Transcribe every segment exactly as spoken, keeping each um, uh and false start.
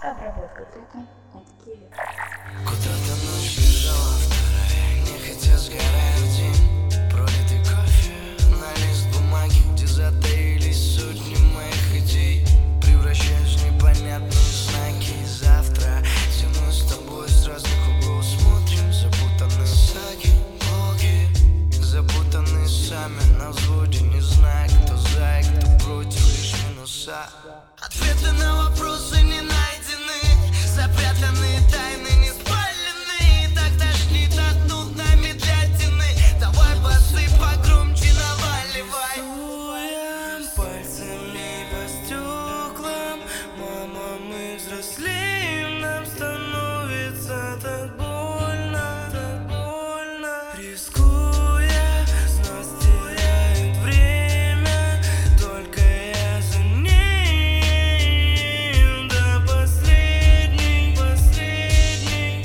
Обработка цветом от Киви. Куда-то ночь бежала вторая, нехотя сгорая в день. Пролитый кофе на лист бумаги, где затаились сотни моих идей. Превращаюсь в непонятные знаки. Завтра тяну с тобой с разных углов, смотрим запутанные саги, блоги, запутанные сами на взводе, не зная, кто за и кто против, лишь минуса. Ответы на вопросы не найдены, запрятанные тайны не спалены. Так тошнит от нудной медлятины. Давай басы погромче наваливай. Рисуем пальцами по стеклам. Мама, мы взрослеем, нам становится так больно, так больно. Рискуя, с нас теряет время, только я за ним до последней, последней.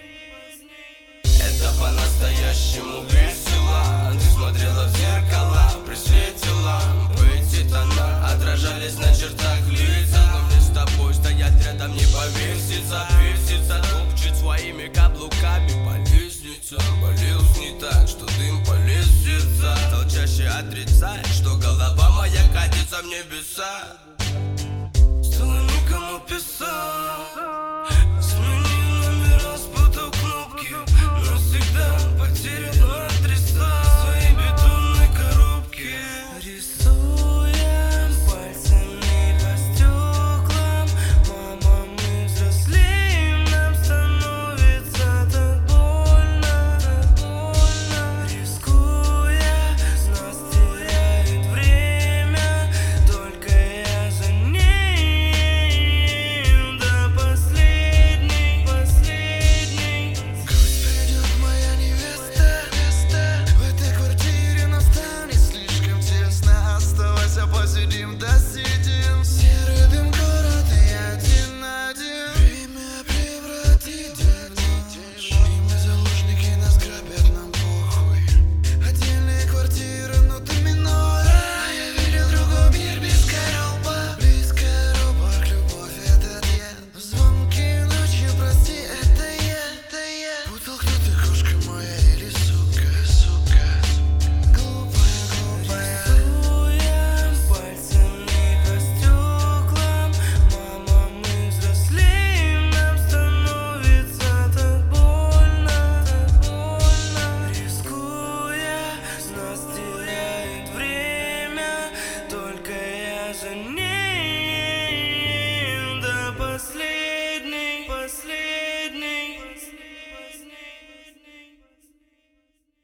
Это по-настоящему весело. Ты смотрела в зеркало, при свете ламп. Эти тона отражались на чертах лица. Но мне с тобой стоять рядом не повеситься. Весится, топчет своими каблуками по лестнице. Болелся не так, что дым полез в сердца. Стал чаще отрицать, что голова моя катится в небеса.